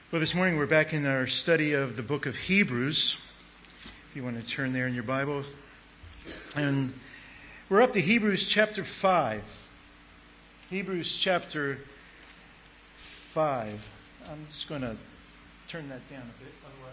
Well, this morning we're back in our study of the book of Hebrews. If you want to turn there in your Bible. And we're up to Hebrews chapter 5. Hebrews chapter 5. I'm just going to turn that down a bit.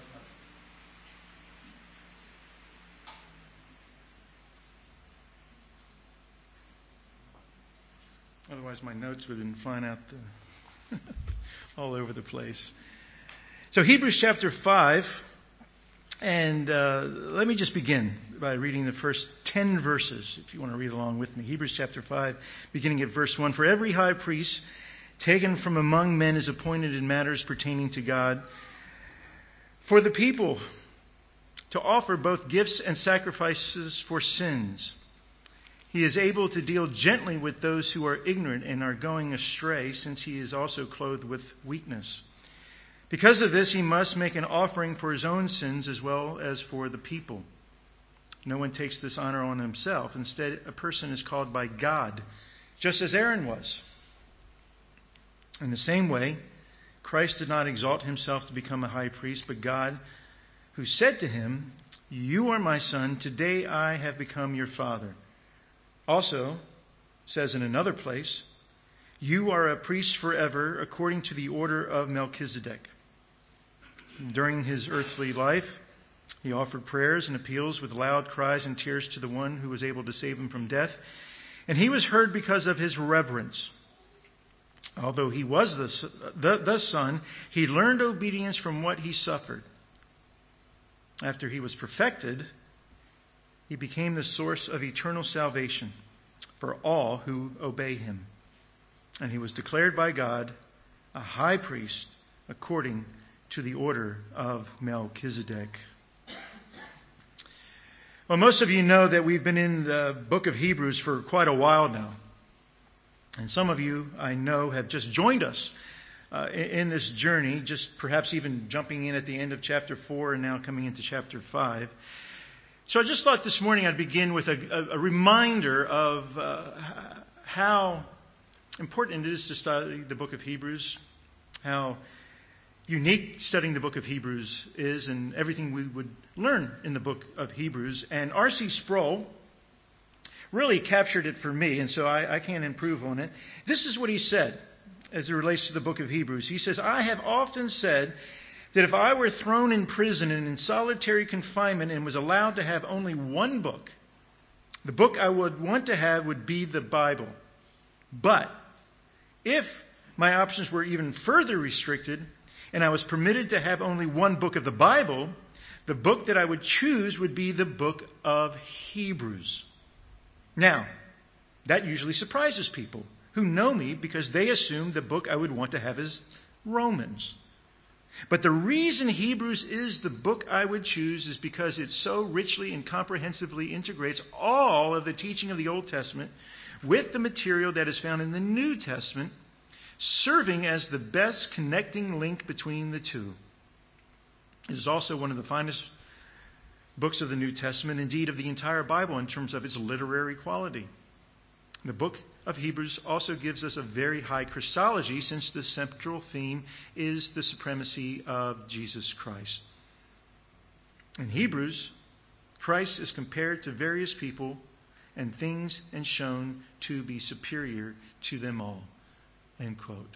Otherwise my notes would have been flying out all over the place. So Hebrews chapter 5, and let me just begin by reading the first 10 verses, if you want to read along with me. Hebrews chapter 5, beginning at verse 1. For every high priest taken from among men is appointed in matters pertaining to God, for the people to offer both gifts and sacrifices for sins. He is able to deal gently with those who are ignorant and are going astray, since he is also clothed with weakness. Because of this, he must make an offering for his own sins as well as for the people. No one takes this honor on himself. Instead, a person is called by God, just as Aaron was. In the same way, Christ did not exalt himself to become a high priest, but God, who said to him, "You are my son, today I have become your father." Also, says in another place, "You are a priest forever, according to the order of Melchizedek." During his earthly life, he offered prayers and appeals with loud cries and tears to the one who was able to save him from death. And he was heard because of his reverence. Although he was the son, he learned obedience from what he suffered. After he was perfected, he became the source of eternal salvation for all who obey him. And he was declared by God a high priest according to the order of Melchizedek. Well, most of you know that we've been in the book of Hebrews for quite a while now. And some of you, I know, have just joined us in this journey, just perhaps even jumping in at the end of chapter 4 and now coming into chapter 5. So I just thought this morning I'd begin with a reminder of how important it is to study the book of Hebrews, how unique studying the book of Hebrews is, and everything we would learn in the book of Hebrews. And R.C. Sproul really captured it for me, and so I can't improve on it. This is what he said as it relates to the book of Hebrews. He says, "I have often said that if I were thrown in prison and in solitary confinement and was allowed to have only one book, the book I would want to have would be the Bible. But if my options were even further restricted and I was permitted to have only one book of the Bible, the book that I would choose would be the book of Hebrews." Now, that usually surprises people who know me because they assume the book I would want to have is Romans. But the reason Hebrews is the book I would choose is because it so richly and comprehensively integrates all of the teaching of the Old Testament with the material that is found in the New Testament, serving as the best connecting link between the two. It is also one of the finest books of the New Testament, indeed of the entire Bible, in terms of its literary quality. The book of Hebrews also gives us a very high Christology, since the central theme is the supremacy of Jesus Christ. In Hebrews, Christ is compared to various people and things and shown to be superior to them all. End quote.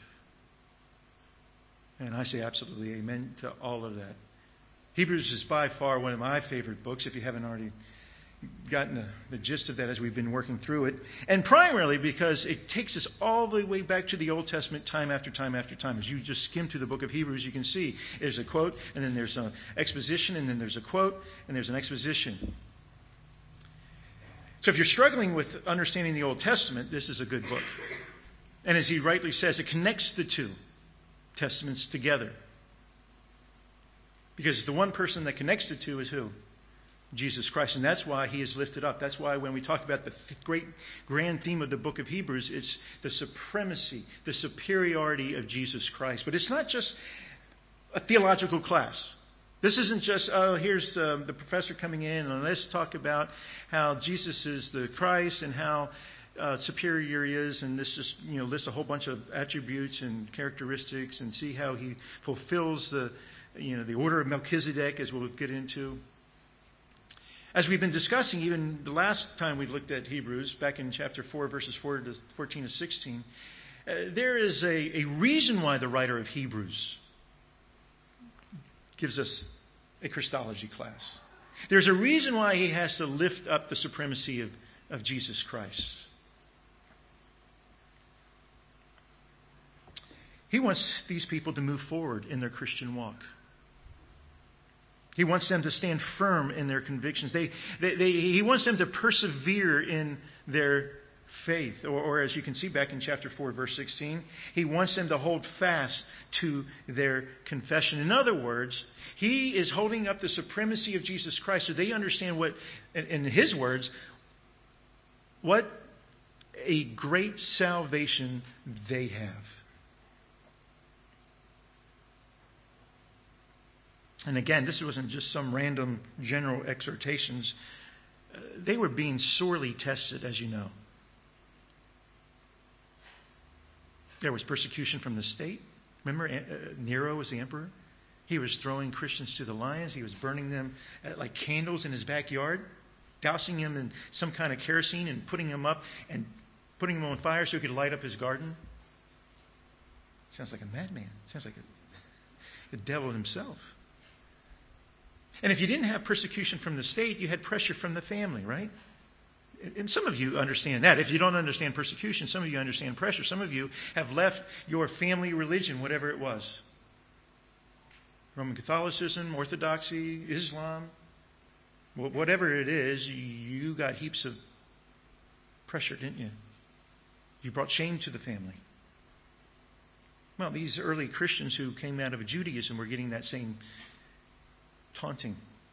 And I say absolutely amen to all of that. Hebrews is by far one of my favorite books, if you haven't already gotten the gist of that as we've been working through it. And primarily because it takes us all the way back to the Old Testament time after time after time. As you just skim through the book of Hebrews, you can see there's a quote, and then there's an exposition, and then there's a quote, and there's an exposition. So if you're struggling with understanding the Old Testament, this is a good book. And as he rightly says, it connects the two testaments together. Because the one person that connects the two is who? Jesus Christ. And that's why he is lifted up. That's why when we talk about the great grand theme of the book of Hebrews, it's the supremacy, the superiority of Jesus Christ. But it's not just a theological class. This isn't just, here's the professor coming in and let's talk about how Jesus is the Christ and how superior he is, and this just lists a whole bunch of attributes and characteristics, and see how he fulfills the order of Melchizedek, as we'll get into. As we've been discussing, even the last time we looked at Hebrews, back in chapter 4, verses 14 to 16, there is a reason why the writer of Hebrews gives us a Christology class. There's a reason why he has to lift up the supremacy of Jesus Christ. He wants these people to move forward in their Christian walk. He wants them to stand firm in their convictions. He wants them to persevere in their faith. Or as you can see back in chapter 4, verse 16, he wants them to hold fast to their confession. In other words, he is holding up the supremacy of Jesus Christ so they understand what, in his words, what a great salvation they have. And again, this wasn't just some random general exhortations. They were being sorely tested, as you know. There was persecution from the state. Remember, Nero was the emperor? He was throwing Christians to the lions. He was burning them like candles in his backyard, dousing them in some kind of kerosene and putting them up and putting them on fire so he could light up his garden. Sounds like a madman. Sounds like the devil himself. And if you didn't have persecution from the state, you had pressure from the family, right? And some of you understand that. If you don't understand persecution, some of you understand pressure. Some of you have left your family religion, whatever it was. Roman Catholicism, Orthodoxy, Islam, whatever it is, you got heaps of pressure, didn't you? You brought shame to the family. Well, these early Christians who came out of Judaism were getting that same taunting.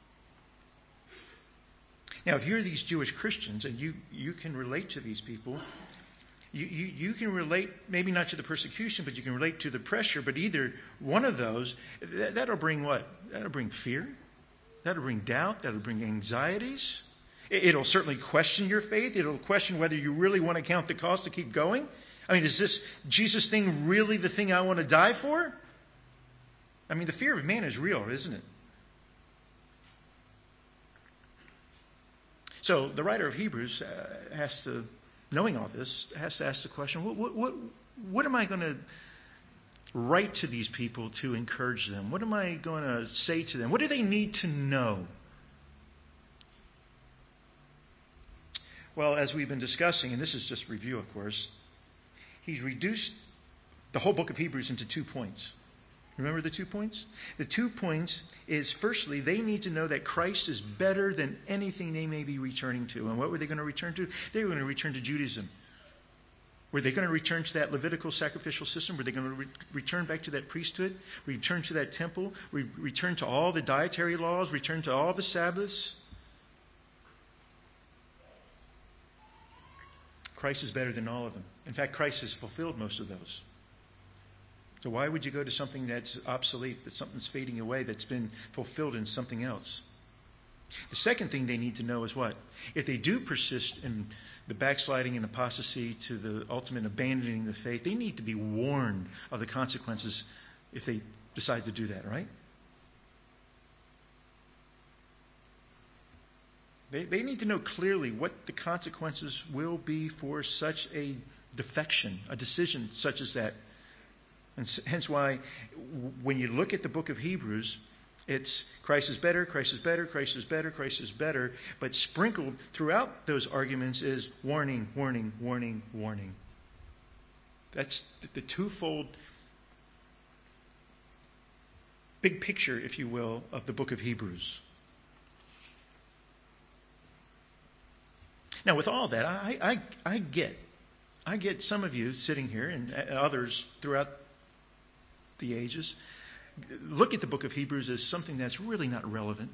Now, if you're these Jewish Christians and you can relate to these people, you can relate maybe not to the persecution, but you can relate to the pressure. But either one of those, that'll bring what? That'll bring fear. That'll bring doubt. That'll bring anxieties. It'll certainly question your faith. It'll question whether you really want to count the cost to keep going. I mean, is this Jesus thing really the thing I want to die for? I mean, the fear of man is real, isn't it? So the writer of Hebrews has to, knowing all this, has to ask the question, what am I going to write to these people to encourage them? What am I going to say to them? What do they need to know? Well, as we've been discussing, and this is just review, of course, he's reduced the whole book of Hebrews into 2 points. Remember the 2 points? The 2 points is, firstly, they need to know that Christ is better than anything they may be returning to. And what were they going to return to? They were going to return to Judaism. Were they going to return to that Levitical sacrificial system? Were they going to return back to that priesthood? Return to that temple? Return to all the dietary laws? Return to all the Sabbaths? Christ is better than all of them. In fact, Christ has fulfilled most of those. So why would you go to something that's obsolete, that something's fading away, that's been fulfilled in something else? The second thing they need to know is what? If they do persist in the backsliding and apostasy to the ultimate abandoning the faith, they need to be warned of the consequences if they decide to do that, right? They need to know clearly what the consequences will be for such a defection, a decision such as that. And hence why when you look at the book of Hebrews, it's Christ is better, Christ is better, Christ is better, Christ is better. But sprinkled throughout those arguments is warning, warning, warning, warning. That's the twofold big picture, if you will, of the book of Hebrews. Now, with all that, I get some of you sitting here and others throughout the ages look at the book of Hebrews as something that's really not relevant.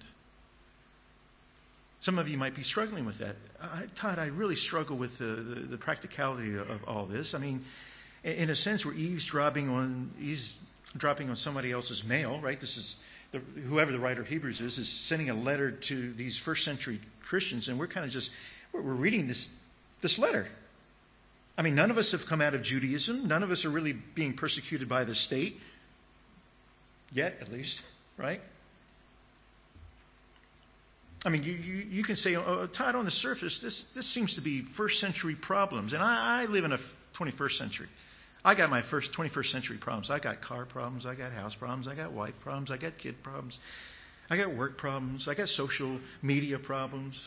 Some of you might be struggling with that. Todd, I really struggle with the practicality of all this. I mean, in a sense, we're eavesdropping on somebody else's mail, right? This is whoever the writer of Hebrews is sending a letter to these first century Christians, and we're kind of just we're reading this letter. I mean, none of us have come out of Judaism. None of us are really being persecuted by the state. Yet, at least, right? I mean, you can say, oh, Todd, on the surface, this seems to be first century problems. And I live in a 21st century. I got my first 21st century problems. I got car problems. I got house problems. I got wife problems. I got kid problems. I got work problems. I got social media problems.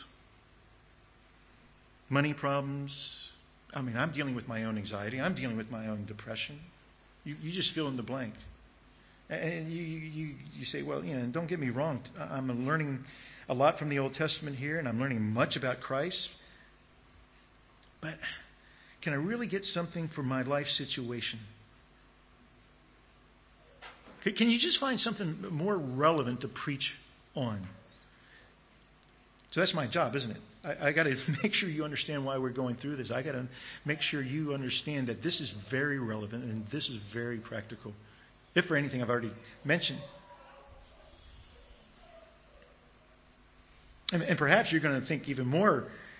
Money problems. I mean, I'm dealing with my own anxiety. I'm dealing with my own depression. You just fill in the blank. And you say, well, don't get me wrong. I'm learning a lot from the Old Testament here, and I'm learning much about Christ. But can I really get something for my life situation? Can you just find something more relevant to preach on? So that's my job, isn't it? I got to make sure you understand why we're going through this. I got to make sure you understand that this is very relevant and this is very practical. If for anything I've already mentioned. And perhaps you're going to think even more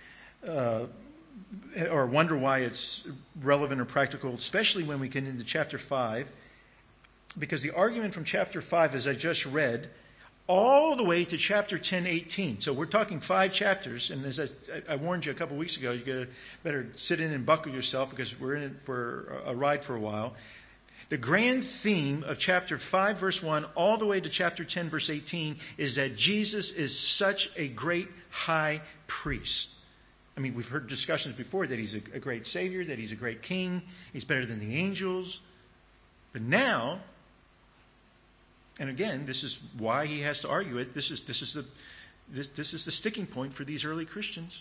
or wonder why it's relevant or practical, especially when we get into chapter 5. Because the argument from chapter 5, as I just read, all the way to chapter 10:18. So we're talking 5 chapters, and as I warned you a couple weeks ago, you better sit in and buckle yourself because we're in it for a ride for a while. The grand theme of chapter 5, verse 1, all the way to chapter 10, verse 18, is that Jesus is such a great high priest. I mean, we've heard discussions before that he's a great Savior, that he's a great King, he's better than the angels. But now, and again, this is why he has to argue it. This is the sticking point for these early Christians.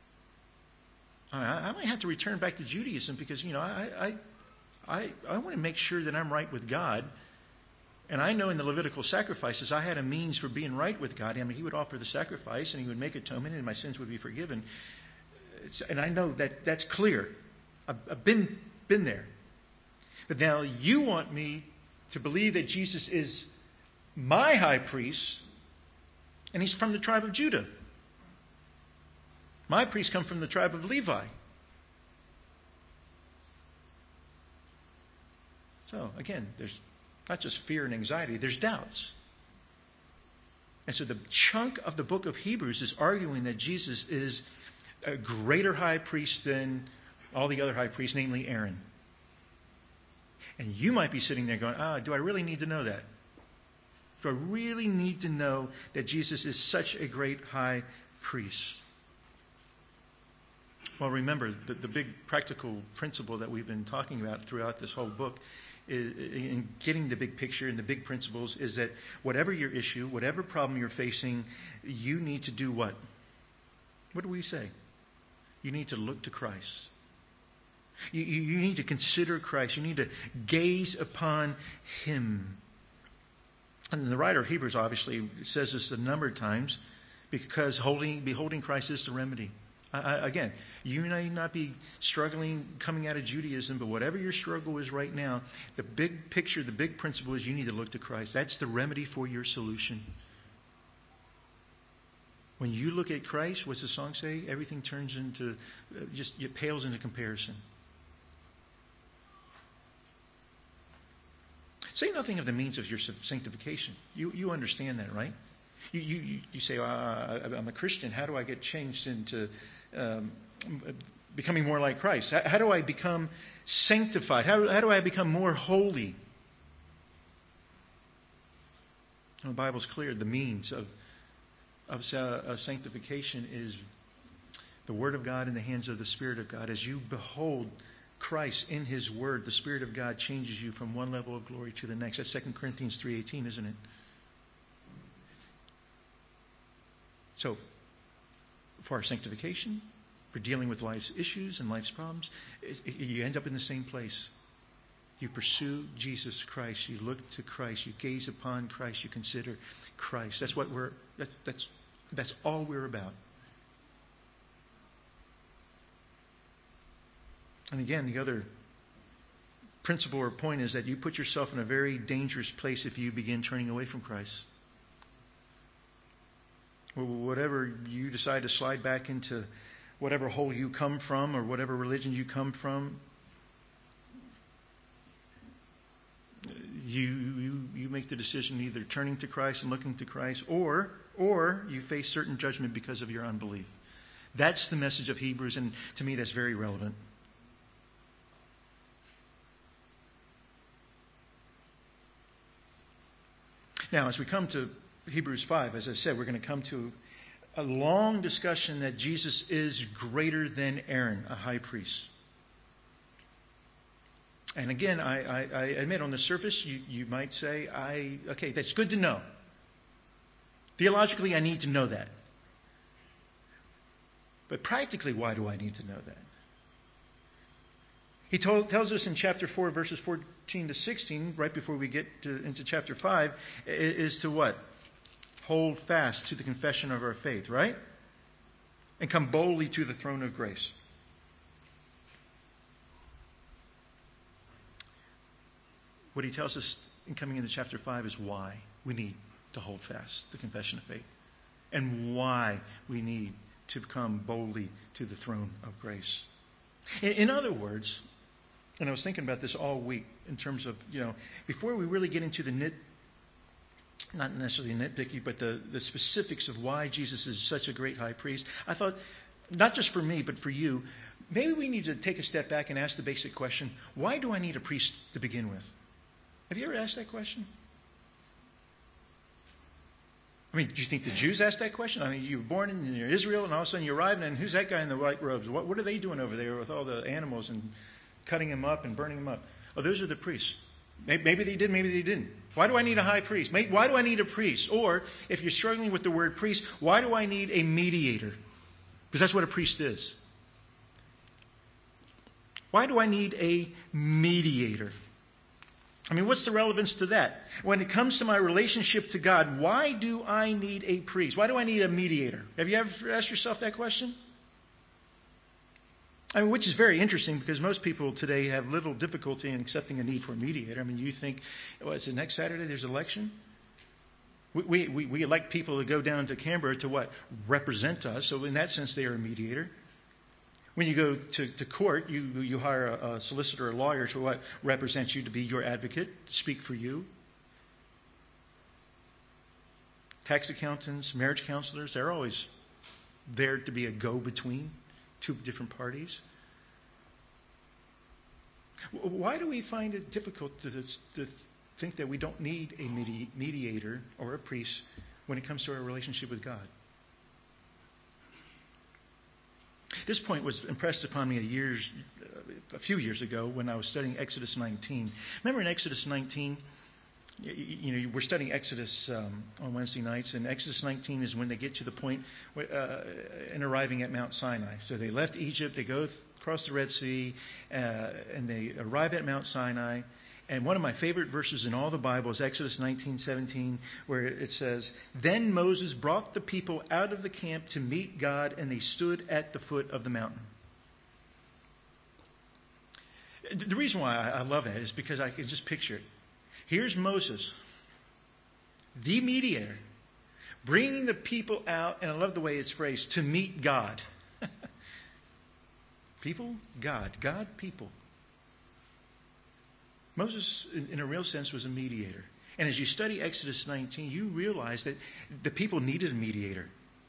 I might have to return back to Judaism because I want to make sure that I'm right with God. And I know in the Levitical sacrifices, I had a means for being right with God. I mean, he would offer the sacrifice and he would make atonement and my sins would be forgiven. And I know that that's clear. I've been there. But now you want me to believe that Jesus is my high priest and he's from the tribe of Judah. My priests come from the tribe of Levi. So, again, there's not just fear and anxiety, there's doubts. And so the chunk of the book of Hebrews is arguing that Jesus is a greater high priest than all the other high priests, namely Aaron. And you might be sitting there going, do I really need to know that? Do I really need to know that Jesus is such a great high priest? Well, remember, the big practical principle that we've been talking about throughout this whole book in getting the big picture and the big principles is that whatever your issue, whatever problem you're facing, you need to do what? What do we say? You need to look to Christ. You need to consider Christ. You need to gaze upon Him. And the writer of Hebrews obviously says this a number of times because beholding Christ is the remedy. Again, you may not be struggling coming out of Judaism, but whatever your struggle is right now, the big picture, the big principle is you need to look to Christ. That's the remedy for your solution. When you look at Christ, what's the song say? Everything turns into, it pales into comparison. Say nothing of the means of your sanctification. You understand that, right? You say, I'm a Christian. How do I get changed into becoming more like Christ? How do I become sanctified? How do I become more holy? The Bible's clear. The means of sanctification is the Word of God in the hands of the Spirit of God. As you behold Christ in His Word, the Spirit of God changes you from one level of glory to the next. That's 2 Corinthians 3:18, isn't it? So, for our sanctification, for dealing with life's issues and life's problems, you end up in the same place. You pursue Jesus Christ. You look to Christ. You gaze upon Christ. You consider Christ. That's what that's all we're about. And again, the other principle or point is that you put yourself in a very dangerous place if you begin turning away from Christ. Whatever you decide to slide back into whatever hole you come from or whatever religion you come from, you make the decision either turning to Christ and looking to Christ, or you face certain judgment because of your unbelief. That's the message of Hebrews, and to me that's very relevant. Now, as we come to Hebrews 5, as I said, we're going to come to a long discussion that Jesus is greater than Aaron, a high priest. And again, I admit on the surface, you might say, okay, that's good to know. Theologically, I need to know that. But practically, why do I need to know that? He tells us in chapter 4, verses 14 to 16, right before we get into chapter 5, is to what? Hold fast to the confession of our faith, right? And come boldly to the throne of grace. What he tells us in coming into chapter 5 is why we need to hold fast the confession of faith. And why we need to come boldly to the throne of grace. In other words, and I was thinking about this all week in terms of, before we really get into the not necessarily nitpicky, but the specifics of why Jesus is such a great high priest, I thought, not just for me, but for you, maybe we need to take a step back and ask the basic question, why do I need a priest to begin with? Have you ever asked that question? I mean, do you think the Jews asked that question? I mean, you were born in Israel, and all of a sudden you arrive, and who's that guy in the white robes? What are they doing over there with all the animals and cutting them up and burning them up? Oh, those are the priests. Maybe they did, maybe they didn't. Why do I need a high priest? Why do I need a priest? Or, if you're struggling with the word priest, why do I need a mediator? Because that's what a priest is. Why do I need a mediator? I mean, what's the relevance to that? When it comes to my relationship to God, why do I need a priest? Why do I need a mediator? Have you ever asked yourself that question? I mean, which is very interesting because most people today have little difficulty in accepting a need for a mediator. I mean, you think, is it next Saturday there's an election? We elect people to go down to Canberra to what? Represent us. So in that sense, they are a mediator. When you go to court, you hire a solicitor or lawyer to what? Represent you, to be your advocate, speak for you. Tax accountants, marriage counselors, they're always there to be a go-between two different parties. Why do we find it difficult to think that we don't need a mediator or a priest when it comes to our relationship with God? This point was impressed upon me a few years ago when I was studying Exodus 19. Remember in Exodus 19, we're studying Exodus on Wednesday nights, and Exodus 19 is when they get to the point in arriving at Mount Sinai. So they left Egypt, they go across the Red Sea, and they arrive at Mount Sinai. And one of my favorite verses in all the Bible is Exodus 19:17, where it says, "Then Moses brought the people out of the camp to meet God, and they stood at the foot of the mountain." The reason why I love that is because I can just picture it. Here's Moses, the mediator, bringing the people out, and I love the way it's phrased, to meet God. People, God, people. Moses, in a real sense, was a mediator. And as you study Exodus 19, you realize that the people needed a mediator.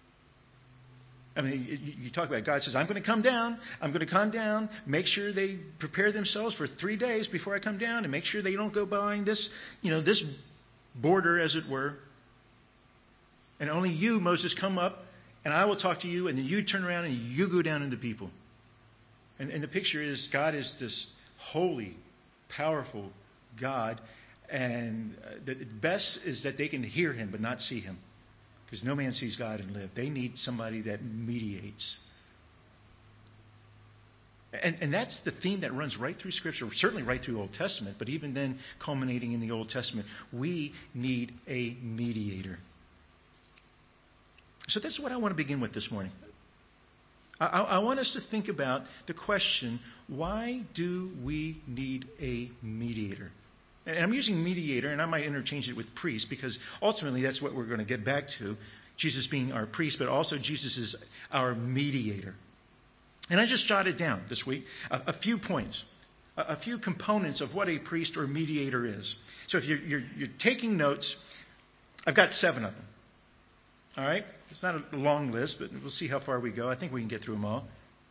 I mean, you talk about God says, I'm going to come down, make sure they prepare themselves for 3 days before I come down, and make sure they don't go behind this, this border, as it were. And only you, Moses, come up, and I will talk to you, and then you turn around and you go down into the people. And the picture is God is this holy, powerful God, and the best is that they can hear him but not see him, because no man sees God and live. They need somebody that mediates. And that's the theme that runs right through Scripture, certainly right through Old Testament, but even then culminating in the Old Testament. We need a mediator. So that's what I want to begin with this morning. I want us to think about the question, why do we need a mediator? And I'm using mediator, and I might interchange it with priest, because ultimately that's what we're going to get back to. Jesus being our priest, but also Jesus is our mediator. And I just jotted down this week a few points, a few components of what a priest or mediator is. So if you're taking notes, I've got 7 of them. All right? It's not a long list, but we'll see how far we go. I think we can get through them all.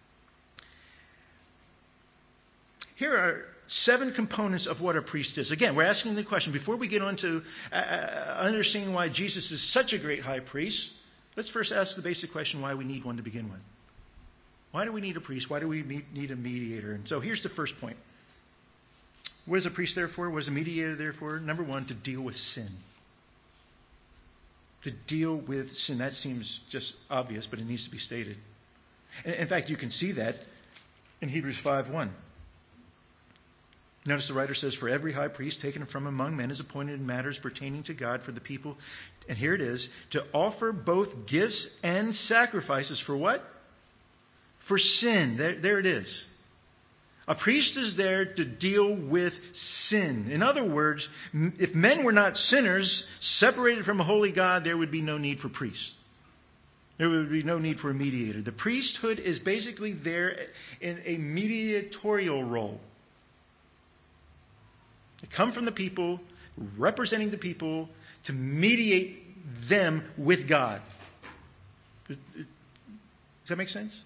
Here are 7 components of what a priest is. Again, we're asking the question, before we get on to understanding why Jesus is such a great high priest, let's first ask the basic question why we need one to begin with. Why do we need a priest? Why do we need a mediator? And so here's the first point. What is a priest there for? What is a mediator there for? Number 1, to deal with sin. To deal with sin. That seems just obvious, but it needs to be stated. In fact, you can see that in Hebrews 5:1. Notice the writer says, for every high priest taken from among men is appointed in matters pertaining to God for the people. And here it is, to offer both gifts and sacrifices for what? For sin. There it is. A priest is there to deal with sin. In other words, if men were not sinners, separated from a holy God, there would be no need for priests. There would be no need for a mediator. The priesthood is basically there in a mediatorial role. They come from the people, representing the people, to mediate them with God. Does that make sense?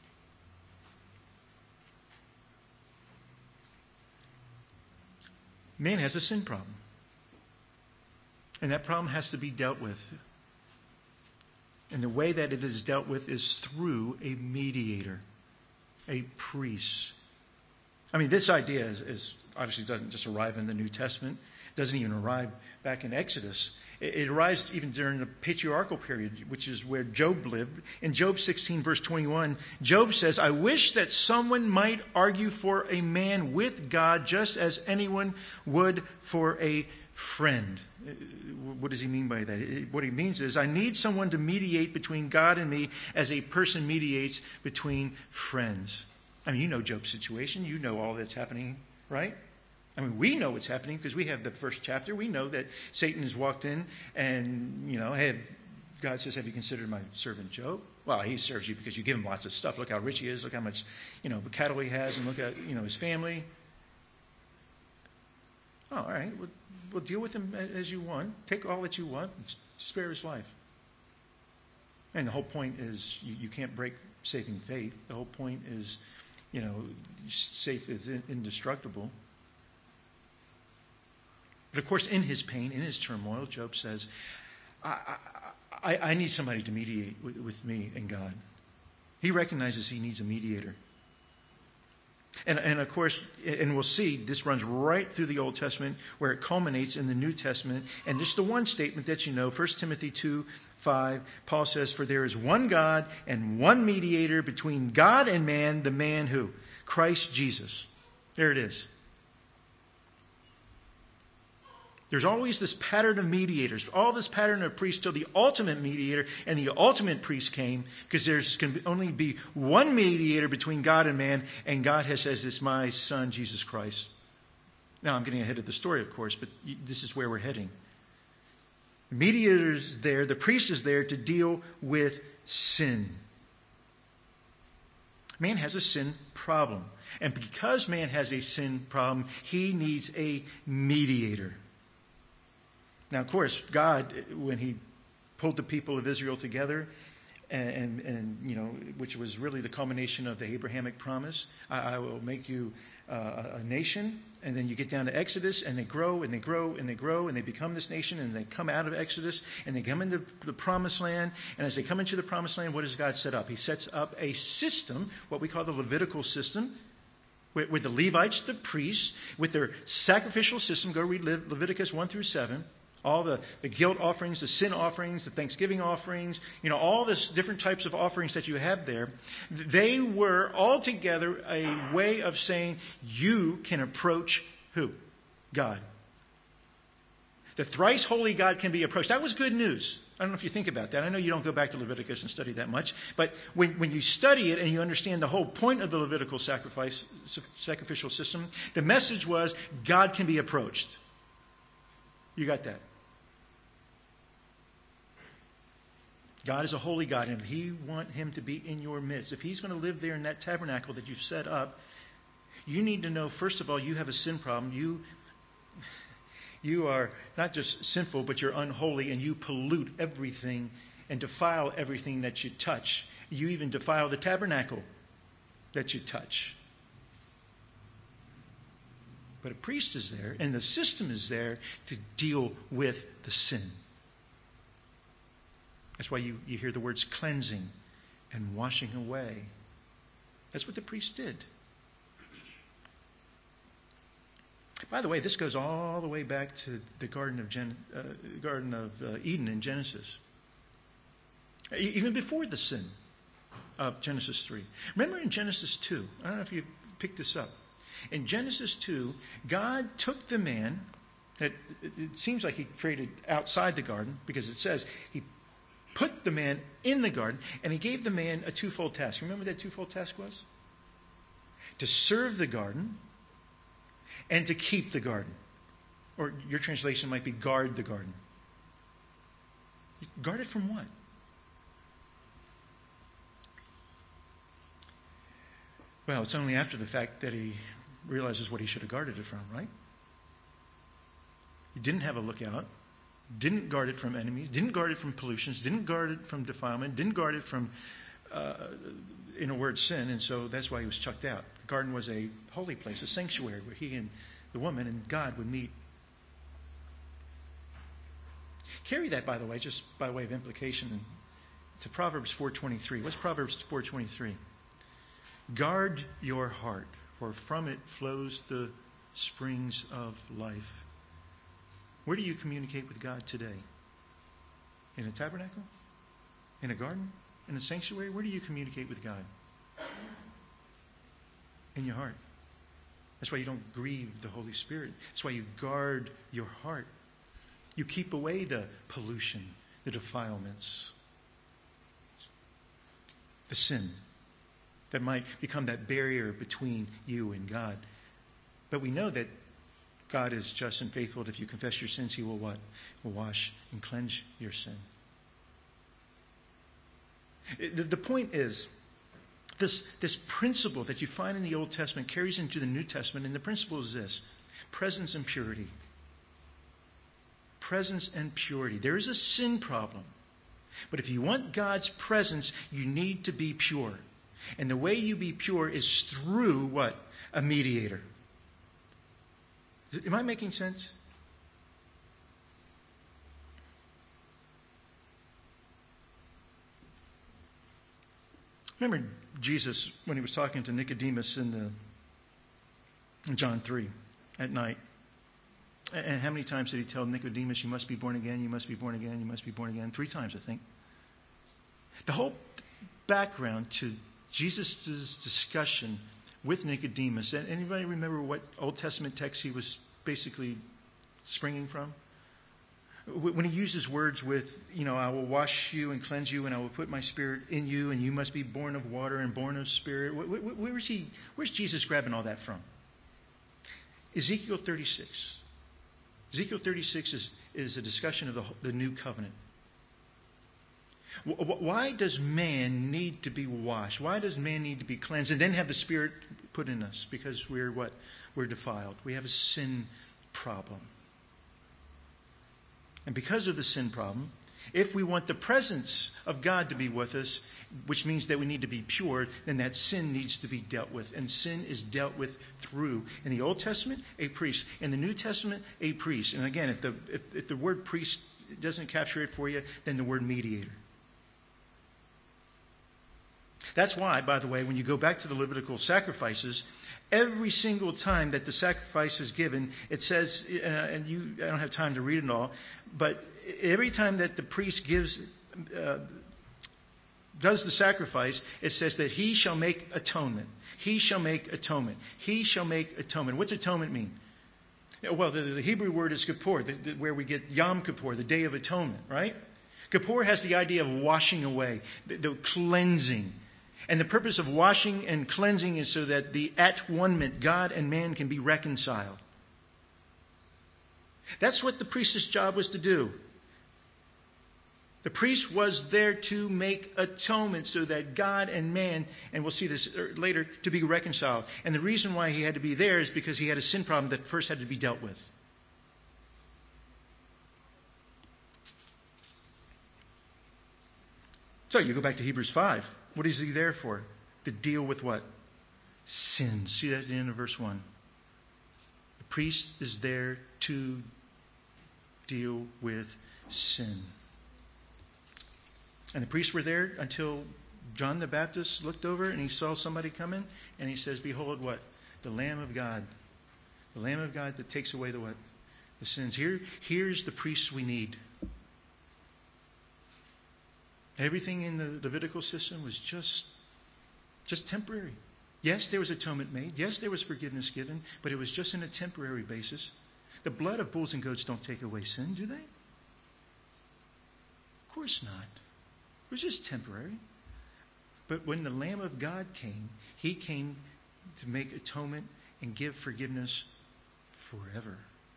Man has a sin problem. And that problem has to be dealt with. And the way that it is dealt with is through a mediator, a priest. I mean, this idea is obviously doesn't just arrive in the New Testament. It doesn't even arrive back in Exodus. It arrives even during the patriarchal period, which is where Job lived. In Job 16, verse 21, Job says, I wish that someone might argue for a man with God just as anyone would for a friend. What does he mean by that? What he means is, I need someone to mediate between God and me as a person mediates between friends. I mean, you know Job's situation. You know all that's happening, right? I mean, we know what's happening because we have the first chapter. We know that Satan has walked in and, God says, have you considered my servant Job? Well, he serves you because you give him lots of stuff. Look how rich he is. Look how much, cattle he has, and look at, his family. Oh, all right. We'll deal with him as you want. Take all that you want. Spare his life. And the whole point is you can't break saving faith. The whole point is, faith is indestructible. But of course, in his pain, in his turmoil, Job says, I need somebody to mediate with me and God. He recognizes he needs a mediator. And of course, and we'll see, this runs right through the Old Testament where it culminates in the New Testament. And just the one statement that 1 Timothy 2:5, Paul says, for there is one God and one mediator between God and man, the man who? Christ Jesus. There it is. There's always this pattern of mediators, all this pattern of priests till the ultimate mediator and the ultimate priest came, because there's can only be one mediator between God and man, and God has says, it's my son, Jesus Christ. Now, I'm getting ahead of the story, of course, but this is where we're heading. The mediator is there, the priest is there to deal with sin. Man has a sin problem. And because man has a sin problem, he needs a mediator. Now, of course, God, when he pulled the people of Israel together, and which was really the culmination of the Abrahamic promise, I will make you a nation. And then you get down to Exodus, and they grow, and they grow, and they grow, and they become this nation, and they come out of Exodus, and they come into the promised land. And as they come into the promised land, what does God set up? He sets up a system, what we call the Levitical system, where the Levites, the priests, with their sacrificial system, go read Leviticus 1-7, all the guilt offerings, the sin offerings, the thanksgiving offerings, all this different types of offerings that you have there, they were altogether a way of saying you can approach who? God. The thrice holy God can be approached. That was good news. I don't know if you think about that. I know you don't go back to Leviticus and study that much, but when you study it and you understand the whole point of the Levitical sacrificial system, the message was God can be approached. You got that? God is a holy God, and He wants Him to be in your midst. If He's going to live there in that tabernacle that you've set up, you need to know, first of all, you have a sin problem. You are not just sinful, but you're unholy, and you pollute everything and defile everything that you touch. You even defile the tabernacle that you touch. But a priest is there, and the system is there to deal with the sin. That's why you hear the words cleansing and washing away. That's what the priest did. By the way, this goes all the way back to the Garden of Eden in Genesis. Even before the sin of Genesis 3. Remember in Genesis 2, I don't know if you picked this up. In Genesis 2, God took the man that it seems like He created outside the garden, because it says He put the man in the garden, and He gave the man a twofold task. Remember what that twofold task was? To serve the garden and to keep the garden. Or your translation might be guard the garden. Guard it from what? Well, it's only after the fact that he realizes what he should have guarded it from, right? He didn't have a lookout, didn't guard it from enemies, didn't guard it from pollutions, didn't guard it from defilement, didn't guard it from, in a word, sin, and so that's why he was chucked out. The garden was a holy place, a sanctuary where he and the woman and God would meet. Carry that, by the way, just by way of implication, to Proverbs 4:23. What's Proverbs 4:23? Guard your heart, for from it flows the springs of life. Where do you communicate with God today? In a tabernacle? In a garden? In a sanctuary? Where do you communicate with God? In your heart. That's why you don't grieve the Holy Spirit. That's why you guard your heart. You keep away the pollution, the defilements, the sin that might become that barrier between you and God. But we know that God is just and faithful. If you confess your sins, He will what? Will wash and cleanse your sin. The point is, this principle that you find in the Old Testament carries into the New Testament, and the principle is this: presence and purity. Presence and purity. There is a sin problem. But if you want God's presence, you need to be pure. And the way you be pure is through what? A mediator. Am I making sense? Remember Jesus when He was talking to Nicodemus in John 3 at night. And how many times did He tell Nicodemus, you must be born again, you must be born again, you must be born again? 3 times, I think. The whole background to Jesus' discussion with Nicodemus, anybody remember what Old Testament text he was basically springing from? When He uses words with, I will wash you and cleanse you, and I will put my Spirit in you, and you must be born of water and born of Spirit. Where's Jesus grabbing all that from? Ezekiel 36. Ezekiel 36 is a discussion of the new covenant. Why does man need to be washed? Why does man need to be cleansed and then have the Spirit put in us? Because we're what? We're defiled. We have a sin problem. And because of the sin problem, if we want the presence of God to be with us, which means that we need to be pure, then that sin needs to be dealt with. And sin is dealt with through, in the Old Testament, a priest. In the New Testament, a priest. And again, if the word priest doesn't capture it for you, then the word mediator. That's why, by the way, when you go back to the Levitical sacrifices, every single time that the sacrifice is given, it says, I don't have time to read it all, but every time that the priest does the sacrifice, it says that he shall make atonement. He shall make atonement. He shall make atonement. What's atonement mean? Well, the Hebrew word is Kippur, where we get Yom Kippur, the Day of Atonement, right? Kippur has the idea of washing away, the cleansing. And the purpose of washing and cleansing is so that the at-one-ment, God and man, can be reconciled. That's what the priest's job was to do. The priest was there to make atonement so that God and man, and we'll see this later, to be reconciled. And the reason why he had to be there is because he had a sin problem that first had to be dealt with. So you go back to Hebrews 5. What is he there for? To deal with what? Sin. See that at the end of verse 1. The priest is there to deal with sin. And the priests were there until John the Baptist looked over and he saw somebody coming, and he says, behold, what? The Lamb of God. The Lamb of God that takes away the what? The sins. Here's the priests we need. Everything in the Levitical system was just temporary. Yes, there was atonement made. Yes, there was forgiveness given, but it was just on a temporary basis. The blood of bulls and goats don't take away sin, do they? Of course not. It was just temporary. But when the Lamb of God came, he came to make atonement and give forgiveness forever.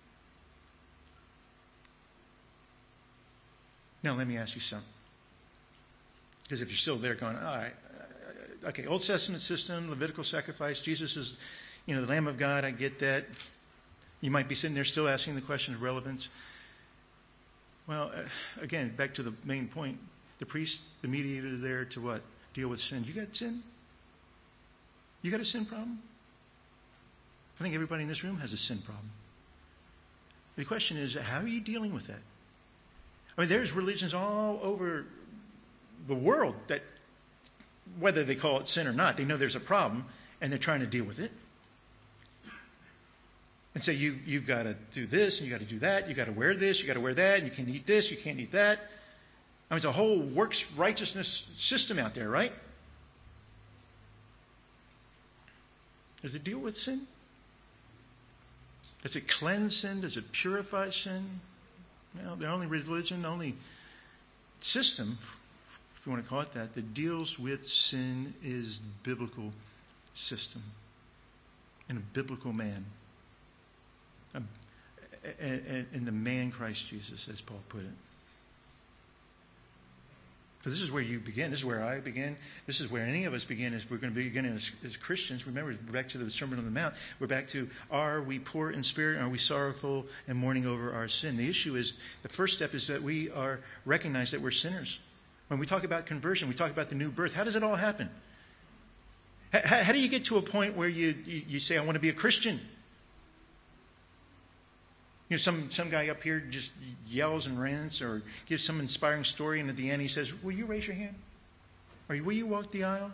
Now, let me ask you something. Because if you're still there going, all right, okay, Old Testament system, Levitical sacrifice, Jesus is, the Lamb of God, I get that. You might be sitting there still asking the question of relevance. Well, again, back to the main point. The priest, the mediator there to what? Deal with sin. You got sin? You got a sin problem? I think everybody in this room has a sin problem. The question is, how are you dealing with that? I mean, there's religions all over the world that, whether they call it sin or not, they know there's a problem and they're trying to deal with it. And say, you've got to do this and you've got to do that, you've got to wear this, you've got to wear that, and you can eat this, you can't eat that. I mean, it's a whole works righteousness system out there, right? Does it deal with sin? Does it cleanse sin? Does it purify sin? Well, the only religion, the only system, if you want to call it that deals with sin is biblical system and a biblical man. And the man Christ Jesus, as Paul put it. So this is where you begin. This is where I begin. This is where any of us begin. If we're going to begin as Christians, remember, we're back to the Sermon on the Mount. We're back to, are we poor in spirit? Are we sorrowful and mourning over our sin? The issue is, the first step is that we are recognize that we're sinners. When we talk about conversion, we talk about the new birth. How does it all happen? How do you get to a point where you say, I want to be a Christian? Some guy up here just yells and rants or gives some inspiring story, and at the end he says, will you raise your hand? Or will you walk the aisle?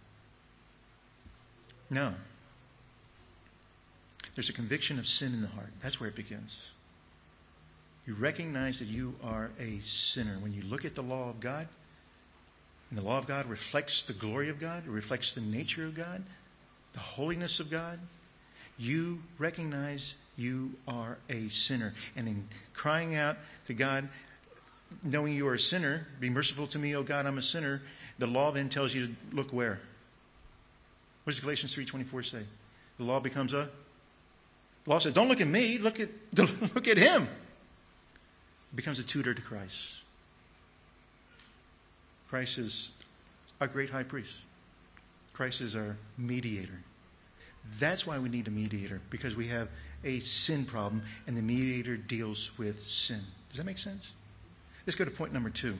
No. There's a conviction of sin in the heart. That's where it begins. You recognize that you are a sinner. When you look at the law of God, and the law of God reflects the glory of God, it reflects the nature of God, the holiness of God, you recognize you are a sinner. And in crying out to God, knowing you are a sinner, be merciful to me, O God, I'm a sinner, the law then tells you to look where? What does Galatians 3:24 say? The law becomes the law says, don't look at me, look at him. It becomes a tutor to Christ. Christ is our great high priest. Christ is our mediator. That's why we need a mediator, because we have a sin problem, and the mediator deals with sin. Does that make sense? Let's go to point number 2.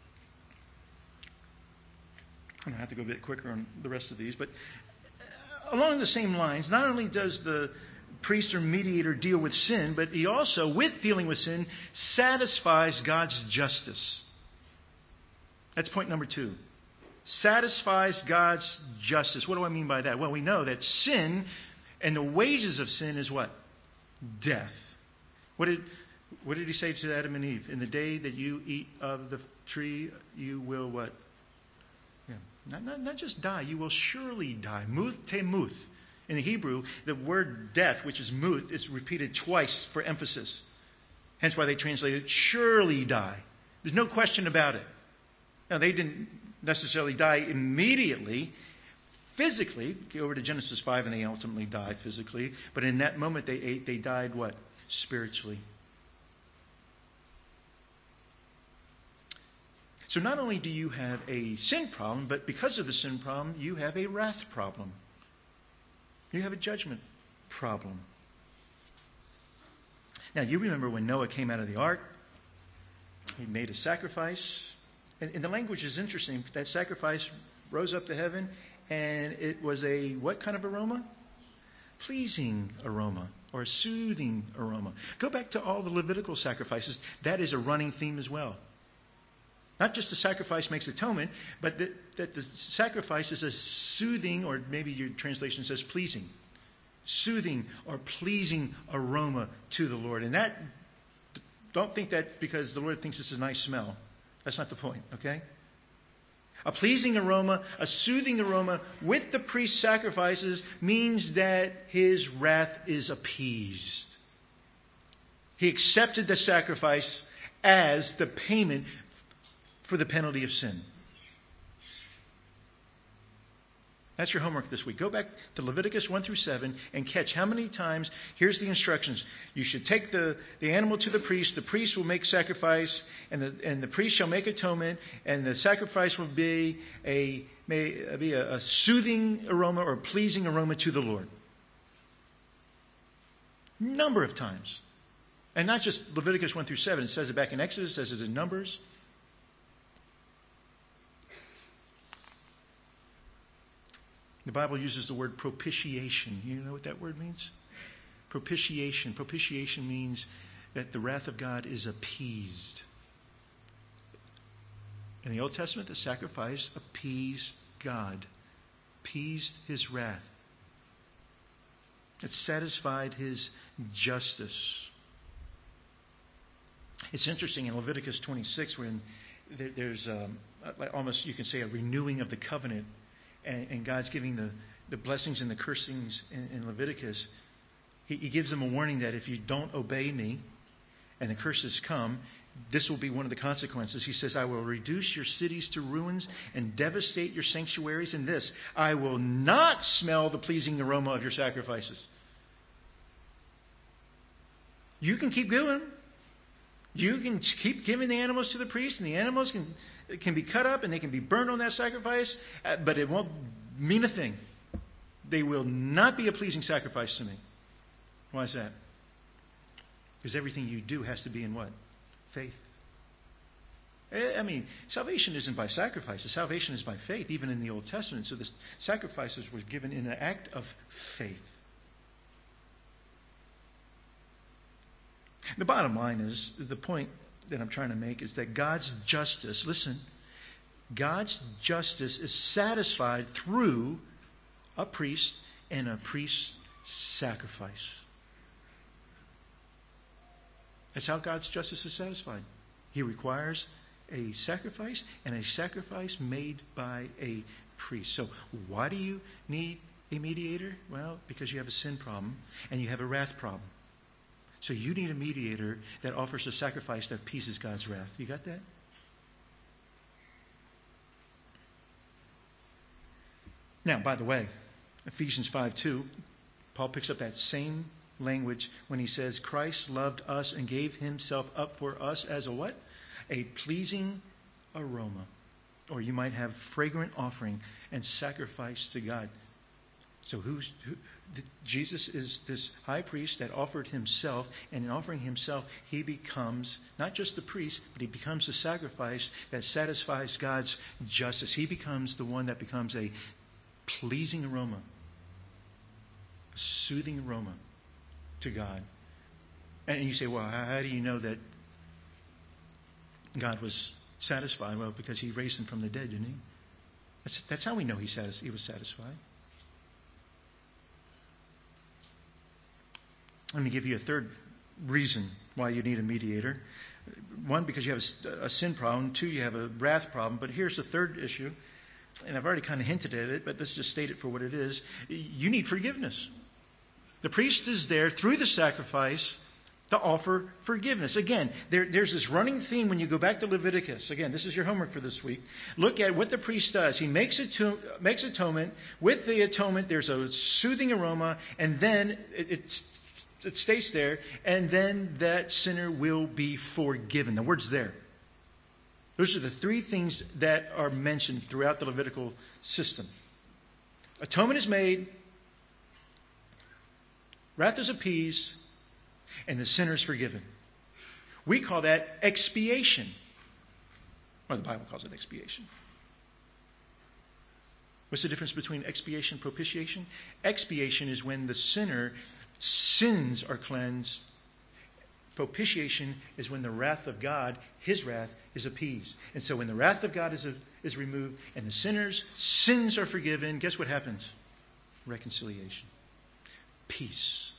I'm going to have to go a bit quicker on the rest of these, but along the same lines, not only does the priest or mediator deal with sin, but he also, with dealing with sin, satisfies God's justice. That's point number 2. Satisfies God's justice. What do I mean by that? Well, we know that sin and the wages of sin is what? Death. What did he say to Adam and Eve? In the day that you eat of the tree, you will what? Yeah. Not just die, you will surely die. Muth te muth. In the Hebrew, the word death, which is muth, is repeated twice for emphasis. Hence why they translate it surely die. There's no question about it. Now, they didn't necessarily die immediately, physically. Go over to Genesis 5 and they ultimately die physically. But in that moment they died what? Spiritually. So not only do you have a sin problem, but because of the sin problem, you have a wrath problem. You have a judgment problem. Now, you remember when Noah came out of the ark, he made a sacrifice. And the language is interesting. That sacrifice rose up to heaven, and it was a what kind of aroma? Pleasing aroma, or a soothing aroma. Go back to all the Levitical sacrifices. That is a running theme as well. Not just the sacrifice makes atonement, but that the sacrifice is a soothing, or maybe your translation says pleasing. Soothing or pleasing aroma to the Lord. And that, don't think that because the Lord thinks this is a nice smell. That's not the point, okay? A pleasing aroma, a soothing aroma with the priest's sacrifices means that his wrath is appeased. He accepted the sacrifice as the payment for the penalty of sin. That's your homework this week. Go back to Leviticus 1 through 7 and catch how many times. Here's the instructions. You should take the animal to the priest. The priest will make sacrifice, and the priest shall make atonement, and the sacrifice will be a soothing aroma or pleasing aroma to the Lord. Number of times. And not just Leviticus 1 through 7. It says it back in Exodus. It says it in Numbers. The Bible uses the word propitiation. You know what that word means? Propitiation. Propitiation means that the wrath of God is appeased. In the Old Testament, the sacrifice appeased God, appeased his wrath. It satisfied his justice. It's interesting in Leviticus 26 when there's almost, you can say, a renewing of the covenant. And God's giving the blessings and the cursings in Leviticus. He gives them a warning that if you don't obey me and the curses come, this will be one of the consequences. He says, I will reduce your cities to ruins and devastate your sanctuaries. And this, I will not smell the pleasing aroma of your sacrifices. You can keep going. You can keep giving the animals to the priest, and the animals can be cut up and they can be burned on that sacrifice, but it won't mean a thing. They will not be a pleasing sacrifice to me. Why is that? Because everything you do has to be in what? Faith. I mean, salvation isn't by sacrifices. Salvation is by faith, even in the Old Testament. So the sacrifices were given in an act of faith. The bottom line is, the point that I'm trying to make is that God's justice, listen, God's justice is satisfied through a priest and a priest's sacrifice. That's how God's justice is satisfied. He requires a sacrifice, and a sacrifice made by a priest. So why do you need a mediator? Well, because you have a sin problem and you have a wrath problem. So you need a mediator that offers a sacrifice that appeases God's wrath. You got that? Now, by the way, Ephesians 5:2, Paul picks up that same language when he says, Christ loved us and gave himself up for us as a what? A pleasing aroma. Or you might have fragrant offering and sacrifice to God. So Jesus is this high priest that offered himself, and in offering himself, he becomes not just the priest, but he becomes the sacrifice that satisfies God's justice. He becomes the one that becomes a pleasing aroma, a soothing aroma to God. And you say, well, how do you know that God was satisfied? Well, because he raised him from the dead, didn't he? That's how we know he was satisfied. Let me give you a third reason why you need a mediator. One, because you have a sin problem. Two, you have a wrath problem. But here's the third issue, and I've already kind of hinted at it, but let's just state it for what it is. You need forgiveness. The priest is there through the sacrifice to offer forgiveness. Again, there's this running theme when you go back to Leviticus. Again, this is your homework for this week. Look at what the priest does. He makes atonement. With the atonement, there's a soothing aroma, and then it stays there, and then that sinner will be forgiven. The word's there. Those are the three things that are mentioned throughout the Levitical system. Atonement is made, wrath is appeased, and the sinner is forgiven. We call that expiation. Or the Bible calls it expiation. What's the difference between expiation and propitiation? Expiation is when the sinner's sins are cleansed. Propitiation is when the wrath of God, his wrath, is appeased. And so when the wrath of God is removed and the sinner's sins are forgiven, guess what happens? Reconciliation. Peace.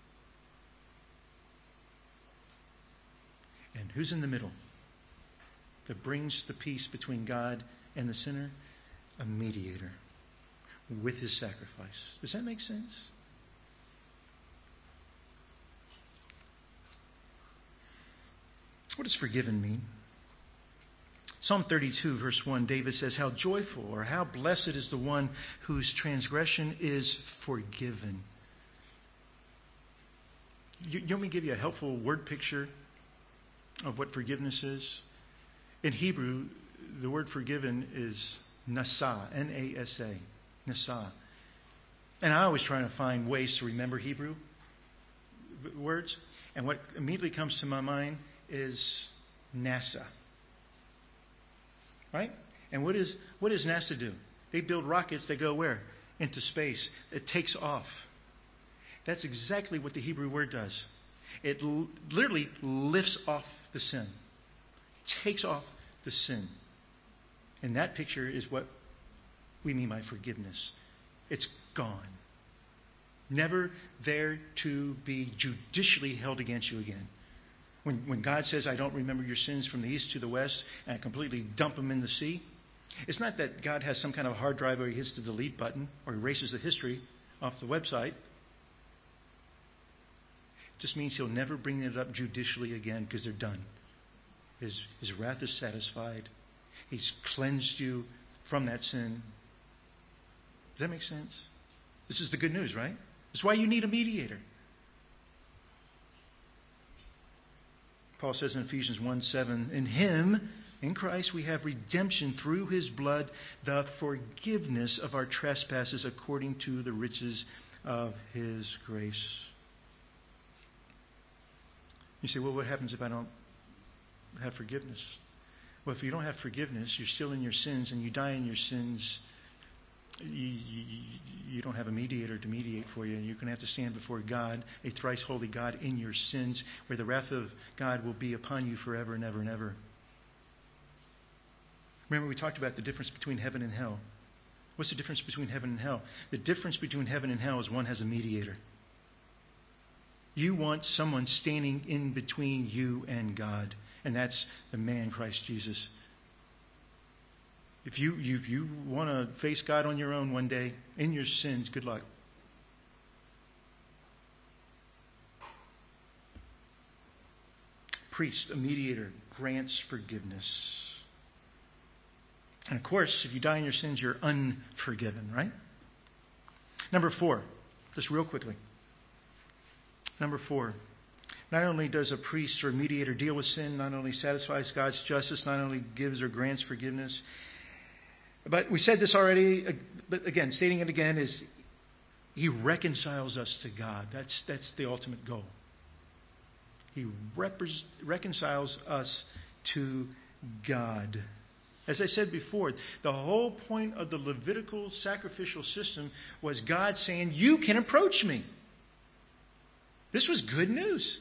And who's in the middle that brings the peace between God and the sinner? A mediator with his sacrifice. Does that make sense? What does forgiven mean? Psalm 32, verse 1, David says, how joyful or how blessed is the one whose transgression is forgiven. You want me to give you a helpful word picture of what forgiveness is? In Hebrew, the word forgiven is nasa, N-A-S-A, nasa. And I always try to find ways to remember Hebrew words. And what immediately comes to my mind is NASA. Right? And what does NASA do? They build rockets, they go where? Into space. It takes off. That's exactly what the Hebrew word does. It literally lifts off the sin. Takes off the sin. And that picture is what we mean by forgiveness. It's gone. Never there to be judicially held against you again. When God says, I don't remember your sins from the east to the west, and I completely dump them in the sea, it's not that God has some kind of hard drive where he hits the delete button or erases the history off the website. It just means he'll never bring it up judicially again because they're done. His wrath is satisfied. He's cleansed you from that sin. Does that make sense? This is the good news, right? This is why you need a mediator. Paul says in Ephesians 1:7, in him, in Christ, we have redemption through his blood, the forgiveness of our trespasses according to the riches of his grace. You say, well, what happens if I don't have forgiveness? Well, if you don't have forgiveness, you're still in your sins, and you die in your sins. You don't have a mediator to mediate for you. You're going to have to stand before God, a thrice holy God, in your sins, where the wrath of God will be upon you forever and ever and ever. Remember, we talked about the difference between heaven and hell. What's the difference between heaven and hell? The difference between heaven and hell is one has a mediator. You want someone standing in between you and God, and that's the man Christ Jesus. If you want to face God on your own one day, in your sins, good luck. Priest, a mediator, grants forgiveness. And of course, if you die in your sins, you're unforgiven, right? Number 4, just real quickly. Number 4, not only does a priest or a mediator deal with sin, not only satisfies God's justice, not only gives or grants forgiveness, but we said this already, but again, stating it again, is he reconciles us to God. That's the ultimate goal. He reconciles us to God. As I said before, the whole point of the Levitical sacrificial system was God saying, you can approach me. This was good news.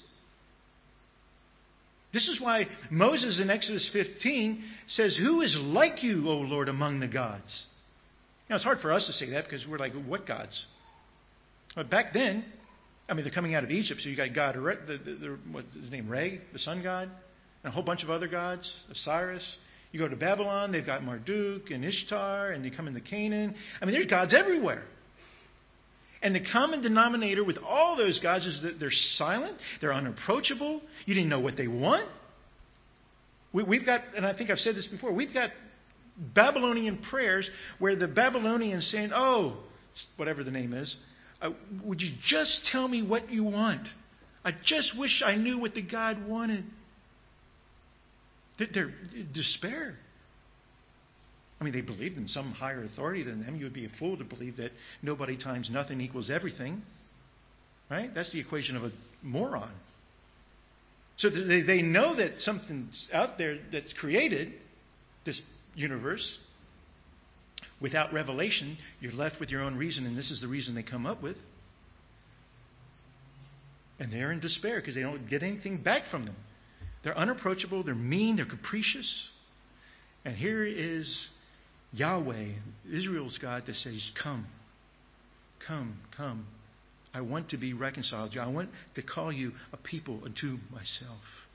This is why Moses in Exodus 15 says, who is like you, O Lord, among the gods? Now, it's hard for us to say that because we're like, what gods? But back then, they're coming out of Egypt, so you got God, what's his name, Re, the sun god, and a whole bunch of other gods, Osiris. You go to Babylon, they've got Marduk and Ishtar, and they come into Canaan. There's gods everywhere. And the common denominator with all those gods is that they're silent, they're unapproachable, you didn't know what they want. We've got, and I think I've said this before, we've got Babylonian prayers where the Babylonians saying, oh, whatever the name is, would you just tell me what you want? I just wish I knew what the God wanted. They're despair. I mean, they believed in some higher authority than them. You would be a fool to believe that nobody times nothing equals everything. Right? That's the equation of a moron. So they know that something's out there that's created this universe. Without revelation, you're left with your own reason, and this is the reason they come up with. And they're in despair because they don't get anything back from them. They're unapproachable, they're mean, they're capricious. And here is Yahweh, Israel's God, that says, come, come, come. I want to be reconciled to you. I want to call you a people unto myself.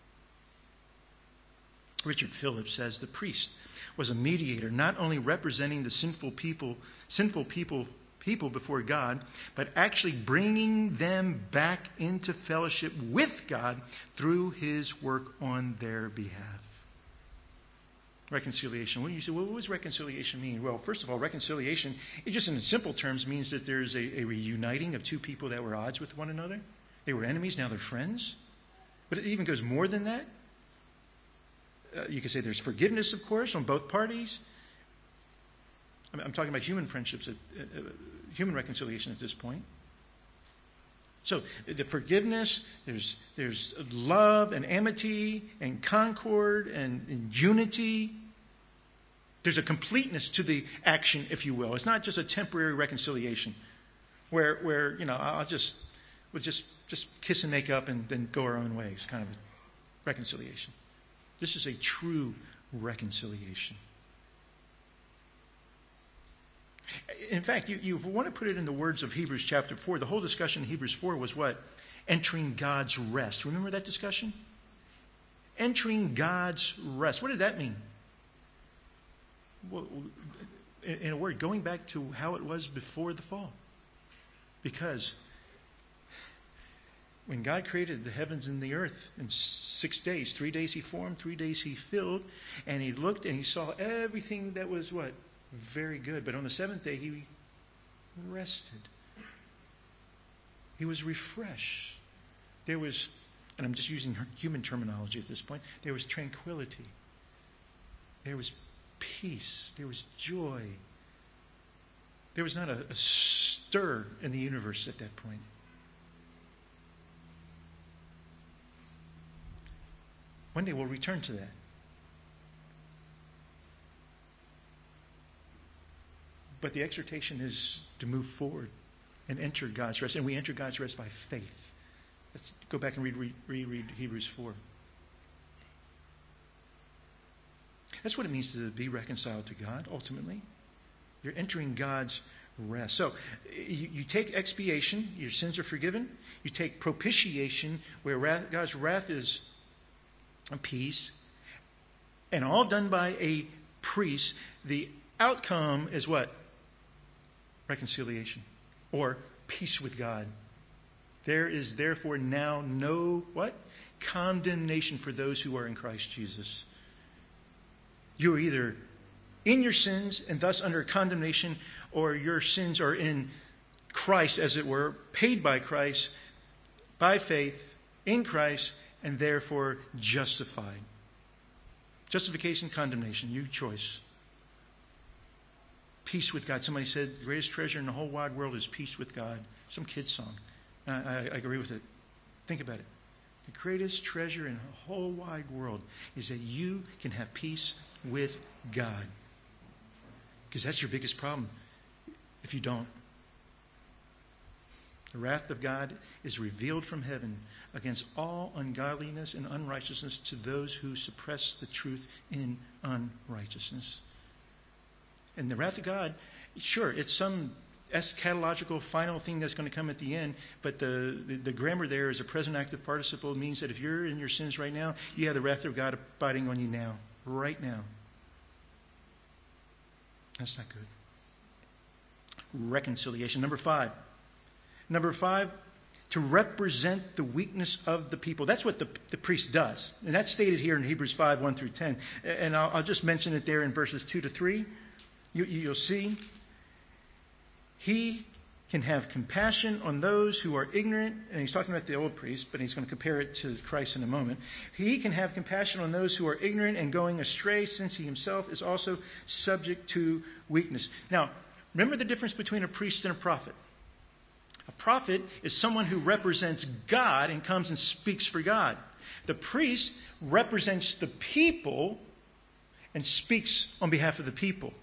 Richard Phillips says the priest was a mediator, not only representing the sinful people before God, but actually bringing them back into fellowship with God through his work on their behalf. Reconciliation. Well, you say, well, what does reconciliation mean? Well, first of all, reconciliation, it just in simple terms means that there's a reuniting of two people that were at odds with one another. They were enemies, now they're friends. But it even goes more than that. You could say there's forgiveness, of course, on both parties. I'm talking about human friendships, human reconciliation at this point. So the forgiveness, there's love and amity and concord and unity. There's a completeness to the action, if you will. It's not just a temporary reconciliation where we'll just kiss and make up and then go our own ways, kind of a reconciliation. This is a true reconciliation. In fact, you want to put it in the words of Hebrews chapter 4. The whole discussion in Hebrews 4 was what? Entering God's rest. Remember that discussion? Entering God's rest. What did that mean? Well, in a word, going back to how it was before the fall. Because when God created the heavens and the earth in 6 days, 3 days he formed, 3 days he filled, and he looked and he saw everything that was what? Very good. But on the seventh day he rested. He was refreshed. There was, and I'm just using human terminology at this point, there was tranquility. There was peace. There was joy. There was not a stir in the universe at that point. One day we'll return to that. But the exhortation is to move forward and enter God's rest. And we enter God's rest by faith. Let's go back and reread Hebrews 4. That's what it means to be reconciled to God, ultimately. You're entering God's rest. So you take expiation, your sins are forgiven. You take propitiation, where God's wrath is appeased. And all done by a priest. The outcome is what? Reconciliation. Or peace with God. There is therefore now no what? Condemnation for those who are in Christ Jesus. You're either in your sins and thus under condemnation, or your sins are in Christ, as it were, paid by Christ, by faith in Christ, and therefore justified. Justification, condemnation, your choice. Peace with God. Somebody said the greatest treasure in the whole wide world is peace with God. Some kid's song. I agree with it. Think about it. The greatest treasure in the whole wide world is that you can have peace with God. Because that's your biggest problem if you don't. The wrath of God is revealed from heaven against all ungodliness and unrighteousness to those who suppress the truth in unrighteousness. And the wrath of God, sure, it's some eschatological final thing that's going to come at the end, but the grammar there is a present active participle. It means that if you're in your sins right now, you have the wrath of God abiding on you now, right now. That's not good. Reconciliation. Number five, to represent the weakness of the people. That's what the priest does. And that's stated here in Hebrews 5, 1 through 10. And I'll just mention it there in verses 2 to 3. You'll see. He can have compassion on those who are ignorant, and he's talking about the old priest, but he's going to compare it to Christ in a moment. He can have compassion on those who are ignorant and going astray, since he himself is also subject to weakness. Now, remember the difference between a priest and a prophet. A prophet is someone who represents God and comes and speaks for God. The priest represents the people and speaks on behalf of the people.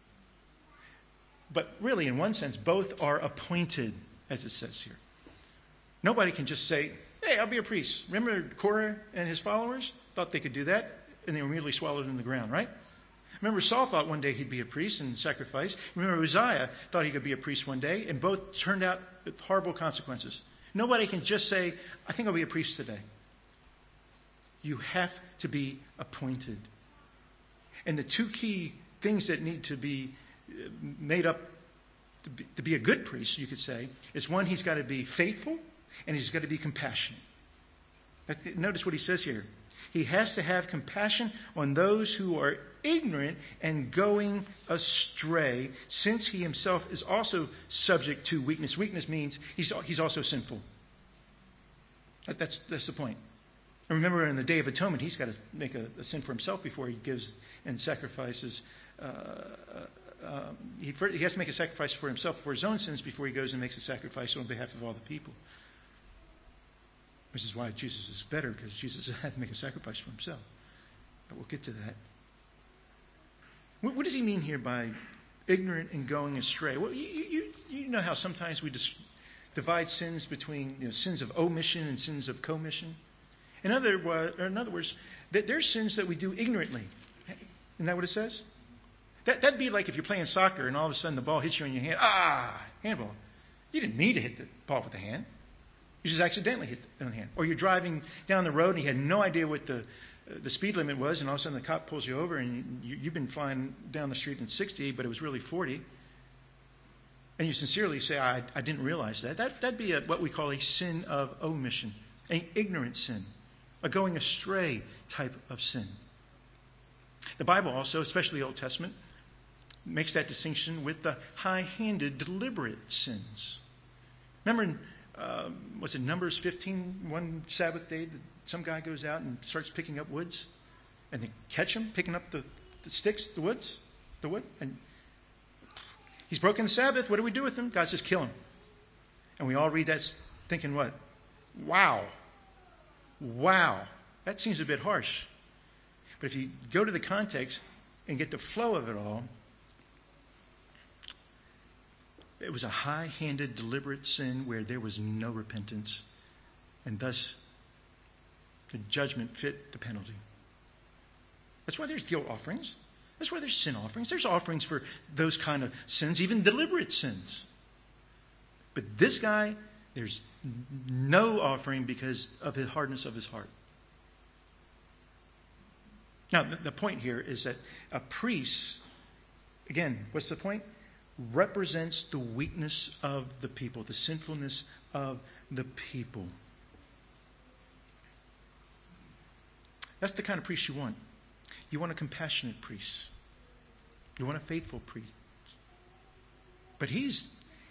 But really, in one sense, both are appointed, as it says here. Nobody can just say, hey, I'll be a priest. Remember Korah and his followers? Thought they could do that, and they were immediately swallowed in the ground, right? Remember Saul thought one day he'd be a priest and sacrifice. Remember Uzziah thought he could be a priest one day, and both turned out with horrible consequences. Nobody can just say, I think I'll be a priest today. You have to be appointed. And the two key things that need to be made up to be a good priest, you could say, is one, he's got to be faithful and he's got to be compassionate. Notice what he says here. He has to have compassion on those who are ignorant and going astray, since he himself is also subject to weakness. Weakness means he's also sinful. That's the point. And remember, in the Day of Atonement, he's got to make a sin for himself before he gives and sacrifices. He has to make a sacrifice for himself for his own sins before he goes and makes a sacrifice on behalf of all the people. Which is why Jesus is better, because Jesus had to make a sacrifice for himself. But we'll get to that. What does he mean here by ignorant and going astray? Well, you know how sometimes we divide sins between sins of omission and sins of commission. In other words, that there's sins that we do ignorantly. Isn't that what it says? That'd be like if you're playing soccer and all of a sudden the ball hits you in your hand. Handball. You didn't mean to hit the ball with the hand. You just accidentally hit it on the hand. Or you're driving down the road and you had no idea what the speed limit was, and all of a sudden the cop pulls you over and you've been flying down the street in 60, but it was really 40. And you sincerely say, I didn't realize that. That'd be what we call a sin of omission, an ignorant sin, a going astray type of sin. The Bible also, especially the Old Testament, makes that distinction with the high-handed, deliberate sins. Remember in was it Numbers 15, one Sabbath day, some guy goes out and starts picking up woods, and they catch him picking up the sticks, the wood, and he's broken the Sabbath. What do we do with him? God says, kill him. And we all read that thinking what? Wow. That seems a bit harsh. But if you go to the context and get the flow of it all, it was a high-handed, deliberate sin where there was no repentance, and thus the judgment fit the penalty. That's why there's guilt offerings. That's why there's sin offerings. There's offerings for those kind of sins, even deliberate sins. But this guy, there's no offering because of the hardness of his heart. Now, the point here is that a priest, again, what's the point? Represents the weakness of the people, the sinfulness of the people. That's the kind of priest you want. You want a compassionate priest. You want a faithful priest. But he's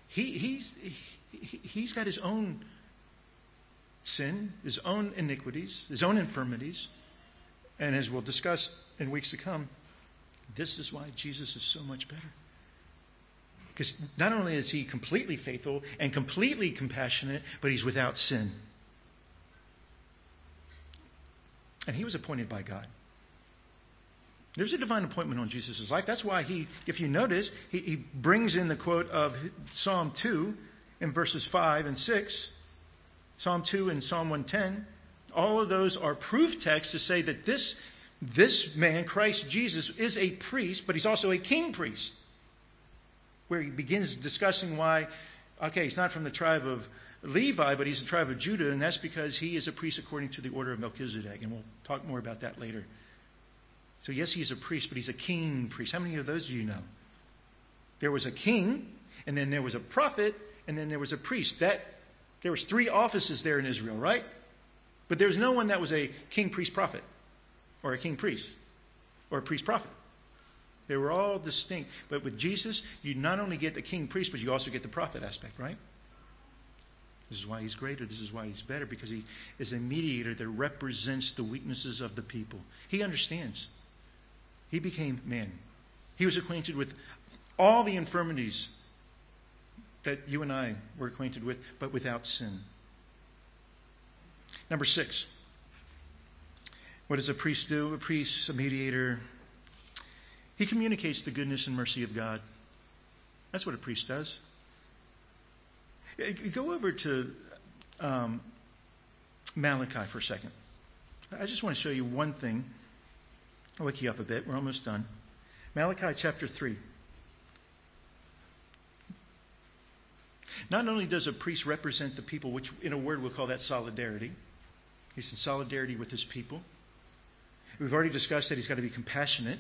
got his own sin, his own iniquities, his own infirmities. And as we'll discuss in weeks to come, this is why Jesus is so much better. Because not only is he completely faithful and completely compassionate, but he's without sin. And he was appointed by God. There's a divine appointment on Jesus' life. That's why if you notice, he brings in the quote of Psalm 2 in verses 5 and 6. Psalm 2 and Psalm 110. All of those are proof texts to say that this man, Christ Jesus, is a priest, but he's also a king priest. Where he begins discussing why, he's not from the tribe of Levi, but he's the tribe of Judah, and that's because he is a priest according to the order of Melchizedek, and we'll talk more about that later. So yes, he's a priest, but he's a king priest. How many of those do you know? There was a king, and then there was a prophet, and then there was a priest. There was 3 offices there in Israel, right? But there's no one that was a king priest prophet, or a king priest, or a priest prophet. They were all distinct. But with Jesus, you not only get the king priest, but you also get the prophet aspect, right? This is why he's greater. This is why he's better, because he is a mediator that represents the weaknesses of the people. He understands. He became man. He was acquainted with all the infirmities that you and I were acquainted with, but without sin. Number 6. What does a priest do? A priest, a mediator, he communicates the goodness and mercy of God. That's what a priest does. Go over to Malachi for a second. I just want to show you one thing. I'll wake you up a bit. We're almost done. Malachi chapter 3. Not only does a priest represent the people, which in a word we'll call that solidarity. He's in solidarity with his people. We've already discussed that he's got to be compassionate.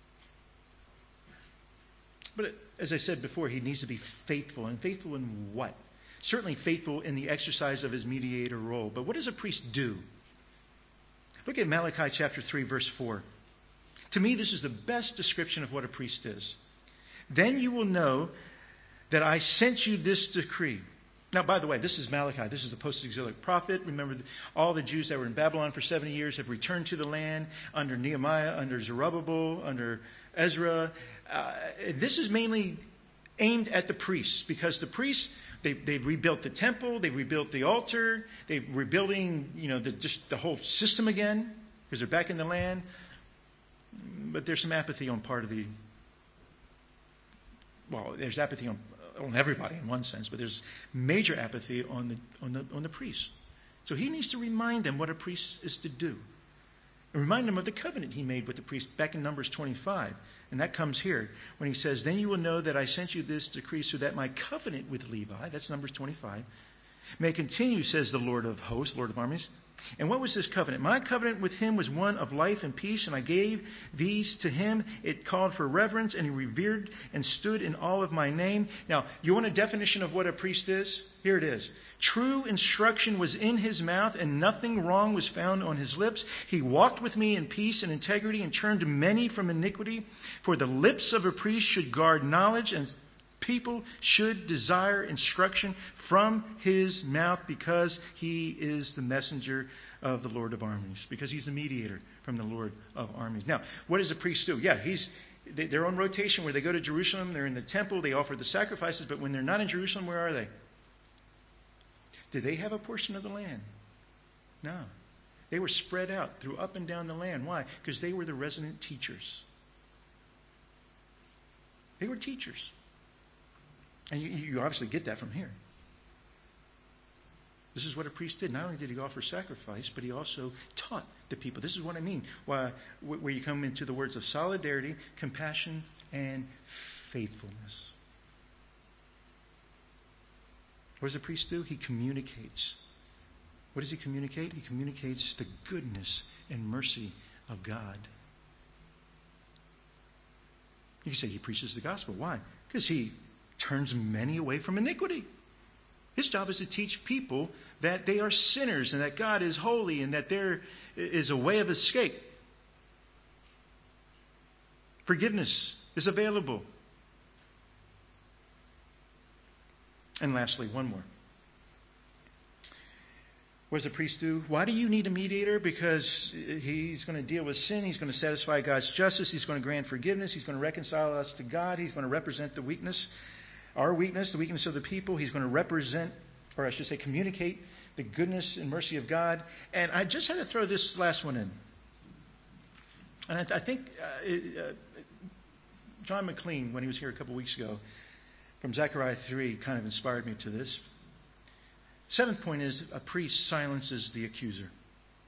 But as I said before, he needs to be faithful. And faithful in what? Certainly faithful in the exercise of his mediator role. But what does a priest do? Look at Malachi chapter 3, verse 4. To me, this is the best description of what a priest is. Then you will know that I sent you this decree. Now, by the way, this is Malachi. This is the post-exilic prophet. Remember, all the Jews that were in Babylon for 70 years have returned to the land under Nehemiah, under Zerubbabel, under Ezra. This is mainly aimed at the priests, because the priests, they've rebuilt the temple, they've rebuilt the altar, they're rebuilding, just the whole system again, because they're back in the land. But there's some apathy on part of there's apathy on everybody in one sense, but there's major apathy on the priest. So he needs to remind them what a priest is to do. And remind them of the covenant he made with the priest back in Numbers 25. And that comes here when he says, then you will know that I sent you this decree so that my covenant with Levi, that's Numbers 25, may continue, says the Lord of hosts, Lord of armies. And what was this covenant? My covenant with him was one of life and peace, and I gave these to him. It called for reverence, and he revered and stood in awe of my name. Now, you want a definition of what a priest is? Here it is. True instruction was in his mouth, and nothing wrong was found on his lips. He walked with me in peace and integrity, and turned many from iniquity. For the lips of a priest should guard knowledge, and people should desire instruction from his mouth, because he is the messenger of the Lord of armies, because he's the mediator from the Lord of armies. Now, what does a priest do? Yeah, they're on rotation where they go to Jerusalem, they're in the temple, they offer the sacrifices, but when they're not in Jerusalem, where are they? Did they have a portion of the land? No. They were spread out through up and down the land. Why? Because they were the resident teachers. They were teachers. And you obviously get that from here. This is what a priest did. Not only did he offer sacrifice, but he also taught the people. This is what I mean. Where you come into the words of solidarity, compassion, and faithfulness. What does a priest do? He communicates. What does he communicate? He communicates the goodness and mercy of God. You can say he preaches the gospel. Why? Because he turns many away from iniquity. His job is to teach people that they are sinners and that God is holy and that there is a way of escape. Forgiveness is available. And lastly, one more. What does a priest do? Why do you need a mediator? Because he's going to deal with sin. He's going to satisfy God's justice. He's going to grant forgiveness. He's going to reconcile us to God. He's going to represent the weakness, our weakness, the weakness of the people. He's going to represent, or I should say communicate, the goodness and mercy of God. And I just had to throw this last one in. And I think John McLean, when he was here a couple weeks ago, from Zechariah 3, kind of inspired me to this. Seventh point is a priest silences the accuser. You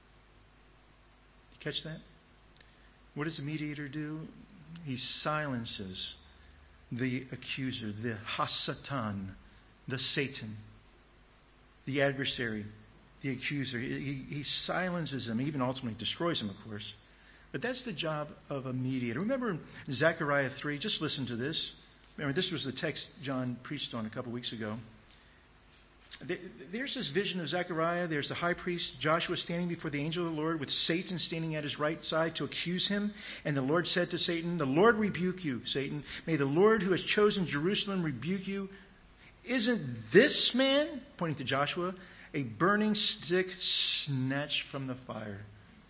catch that? What does a mediator do? He silences the accuser, the Hasatan, the Satan, the adversary, the accuser. He silences him, even ultimately destroys him, of course. But that's the job of a mediator. Remember in Zechariah 3, just listen to this. Remember, this was the text John preached on a couple weeks ago. There's this vision of Zechariah. There's the high priest Joshua standing before the angel of the Lord with Satan standing at his right side to accuse him. And the Lord said to Satan, "The Lord rebuke you, Satan. May the Lord who has chosen Jerusalem rebuke you. Isn't this man," pointing to Joshua, "a burning stick snatched from the fire?"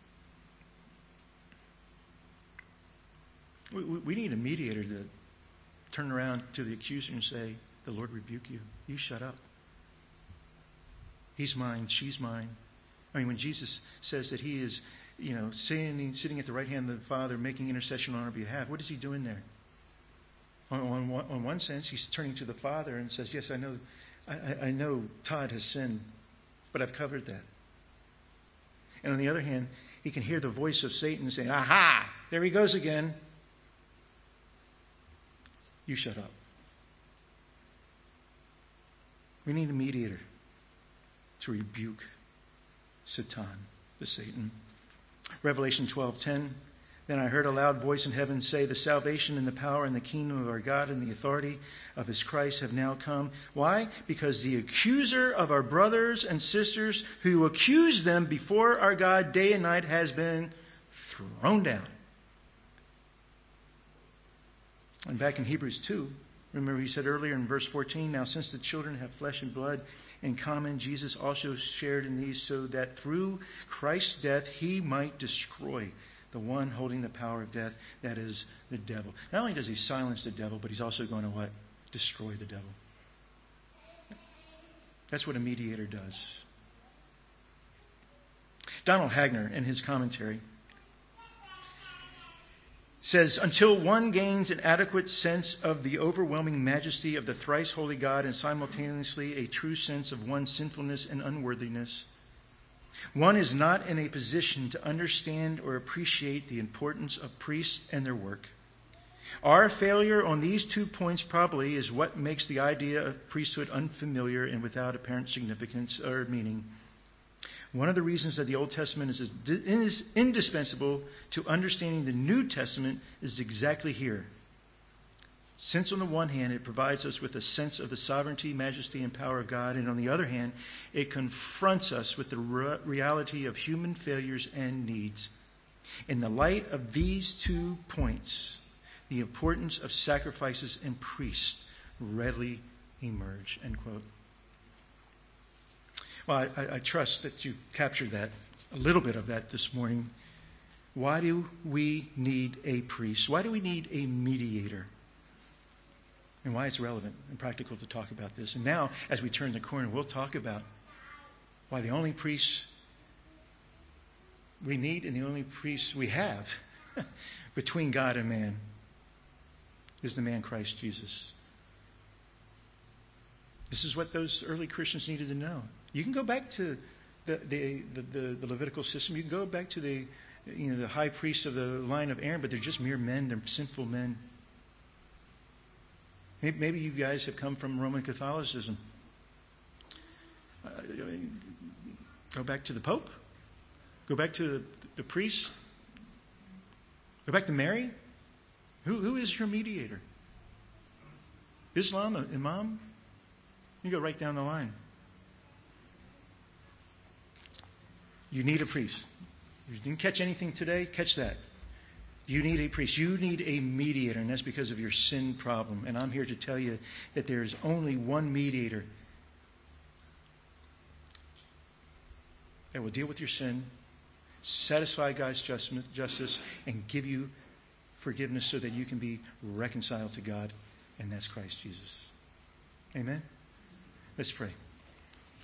We need a mediator to turn around to the accuser and say, "The Lord rebuke you. You shut up. He's mine. She's mine." I mean, when Jesus says that he is, sitting at the right hand of the Father, making intercession on our behalf, what is he doing there? On one sense, he's turning to the Father and says, "Yes, I know Todd has sinned, but I've covered that." And on the other hand, he can hear the voice of Satan saying, "Aha, there he goes again. You shut up." We need a mediator to rebuke Satan, the Satan. Revelation 12:10. "Then I heard a loud voice in heaven say, the salvation and the power and the kingdom of our God and the authority of his Christ have now come." Why? Because the accuser of our brothers and sisters who accuse them before our God day and night has been thrown down. And back in Hebrews 2, remember he said earlier in verse 14, "Now since the children have flesh and blood in common, Jesus also shared in these, so that through Christ's death he might destroy the one holding the power of death, that is, the devil." Not only does he silence the devil, but he's also going to what? Destroy the devil. That's what a mediator does. Donald Hagner, in his commentary, says, "Until one gains an adequate sense of the overwhelming majesty of the thrice holy God and simultaneously a true sense of one's sinfulness and unworthiness, one is not in a position to understand or appreciate the importance of priests and their work. Our failure on these 2 points probably is what makes the idea of priesthood unfamiliar and without apparent significance or meaning. One of the reasons that the Old Testament is indispensable to understanding the New Testament is exactly here. Since on the one hand, it provides us with a sense of the sovereignty, majesty, and power of God, and on the other hand, it confronts us with the reality of human failures and needs. In the light of these 2 points, the importance of sacrifices and priests readily emerge." End quote. Well, I trust that you've captured that, a little bit of that this morning. Why do we need a priest? Why do we need a mediator? And why it's relevant and practical to talk about this. And now, as we turn the corner, we'll talk about why the only priest we need and the only priest we have between God and man is the man Christ Jesus. This is what those early Christians needed to know. You can go back to the Levitical system. You can go back to the high priest of the line of Aaron, but they're just mere men. They're sinful men. Maybe you guys have come from Roman Catholicism. Go back to the Pope. Go back to the priest. Go back to Mary. Who is your mediator? Islam, Imam? You go right down the line. You need a priest. If you didn't catch anything today, catch that. You need a priest. You need a mediator, and that's because of your sin problem. And I'm here to tell you that there's only one mediator that will deal with your sin, satisfy God's justice, and give you forgiveness so that you can be reconciled to God, and that's Christ Jesus. Amen? Let's pray.